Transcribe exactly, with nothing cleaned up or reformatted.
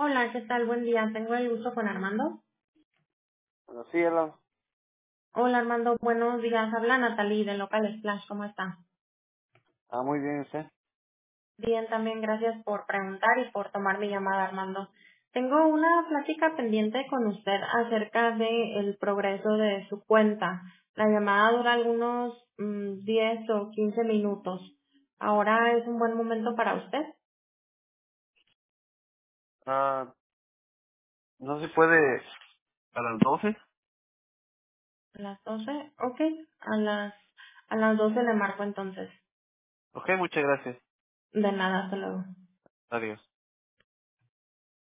Hola, ¿qué tal? Buen día. Tengo el gusto con Armando. Bueno, sí, hello. Hola, Armando. Buenos días. Habla Natalie de Local Splash. ¿Cómo está? Ah, muy bien, usted. Bien, también gracias por preguntar y por tomar mi llamada, Armando. Tengo una plática pendiente con usted acerca del progreso de su cuenta. La llamada dura algunos mm, diez o quince minutos. ¿Ahora es un buen momento para usted? Ah, no se puede a las doce. ¿A las doce? Ok. A las, a las doce le marco entonces. Ok, muchas gracias. De nada, hasta luego. Adiós.